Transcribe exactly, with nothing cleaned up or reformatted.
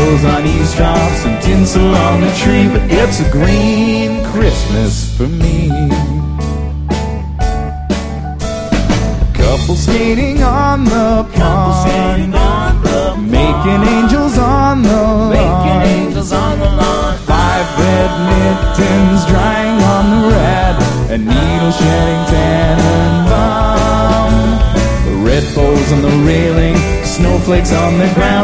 rainbows on eavesdrops and tinsel on the tree, but it's a green Christmas for me. Couple skating on the pond, making angels on the lawn, five red mittens drying on the red, a needle shedding Tannenbaum. Red bows on the railing, snowflakes on the ground,